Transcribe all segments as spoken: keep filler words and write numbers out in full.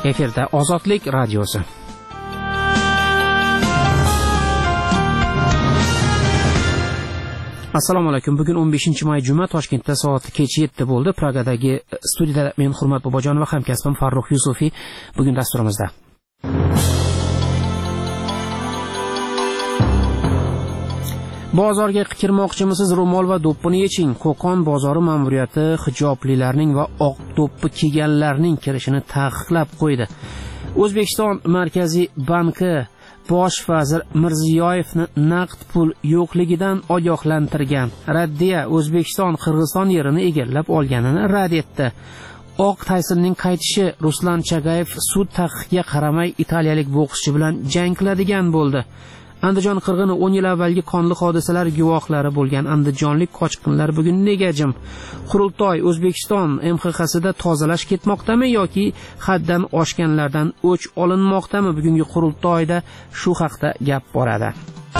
Efirda Ozodlik radiosi. Assalomu alaykum. Bugun o'n beshinchi may juma, Toshkentda soat kech yetti bo'ldi. Pragadagi studiyada men Hurmat Bobojon va hamkasbim Farruh Yusufiy bugun dasturimizda. Bozorga kirmoqchimisiz? Ro'mol va do'ppini yeching. Qo'qon bozori ma'muriyati hijoblilarning va oq do'ppi kiyganlarning kirishini taqiqlab qo'ydi. O'zbekiston Markaziy banki Bosh vazir Mirziyoyevni naqd pul yo'qligidan ogohlantirgan. Raddiya: O'zbekiston Qirg'iziston yerini egallab olganini rad etdi. Oq Taysonning qaytishi: Ruslan Chagayev sud taqiqiga qaramay italiyalik bokschi bilan jang qiladigan bo'ldi. Andijon qirg'ini o'n yil avvalgi qonli hodisalar guvohlari bo'lgan andijonlik qochqinlar bugun nega jim? Qurultoy: O'zbekiston M X Qsida tozalash ketmoqdami yoki haddan oshganlardan o'ch olinmoqdami? Bugungi qurultoyda shu haqda gap boradi.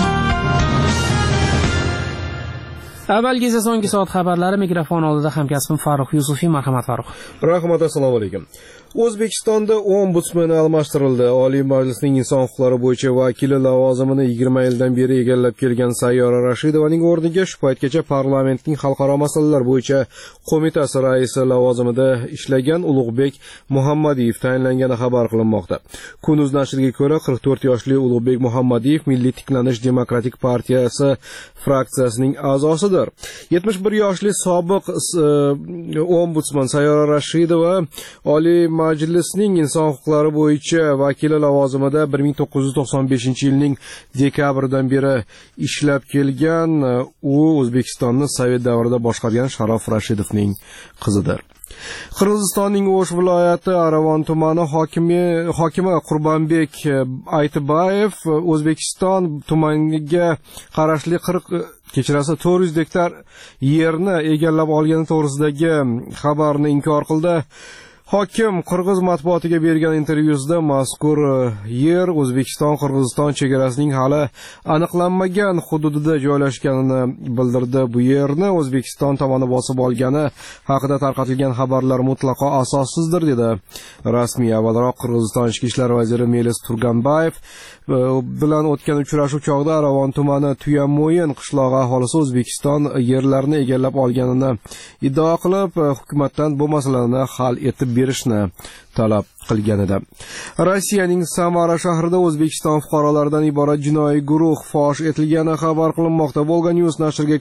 Avvalgi esa so'nggi soat xabarlari. Mikrofon oldida hamkasbim Farruh Yusufiy. Marhamat Farruh. Rahmat, assalomu alaykum. O'zbekistonda ombudsman almashtirildi. Oliy Majlisning inson huquqlari bo'yicha vakili lavozimini yigirma yildan beri egallab kelgan Sayyora Rashidovaning o'rniga shu paytgacha parlamentning xalqaro masalalar bo'yicha qo'mitasi raisi lavozimida ishlagan Ulug'bek Muhammadiyev tayinlangani xabar qilinmoqda. Kunuz nashriga ko'ra, qirq to'rt yoshli Ulug'bek Muhammadiyev Milliy tiklanish demokratik partiyasi fraksiyasining a'zosidir. yetmish bir yoshli sobiq ombudsman Sayyora Rashidova Oliy Majlisning inson huquqlari bo'yicha vakili lavozimida bir ming to'qqiz yuz to'qson beshinchi yilning dekabridan beri ishlab kelgan. U O'zbekistonni Sovet davrida boshqargan Sharof Rashidovning qizidir. Qirg'izistonning O'sh viloyati Aravon tumani hokimi hokimi Qurbonbek Aytibayev O'zbekiston tumaniga qarashli qirq kechirasi to'rt yuz gektar yerni egallab olgani to'g'risidagi xabarni inkor qildi. Hokim Qirg'iz matbuotiga bergan intervyusida mazkur yer O'zbekiston Qirg'iziston chegarasining hali aniqlanmagan hududida joylashganini bildirdi. Bu yerni O'zbekiston tomoni bosib olgani haqida tarqatilgan xabarlar mutlaqo asossizdir dedi rasmiy. Avvalroq Qirg'iziston ichki ishlar vaziri Melis Turganbayev bilan o'tgan uchrashuv chog'ida Aravon tumani Tuyamo'yin qishlog'i aholisi O'zbekiston yerlarini egallab olganini iddao qilib, hukumatdan bu masalani hal etib berishni talab qilgan edi. Rossiyaning Samara shahrida O'zbekiston fuqarolaridan iborat jinoiy guruh fosh etilgani xabar qilinmoqda. Volga News nashriga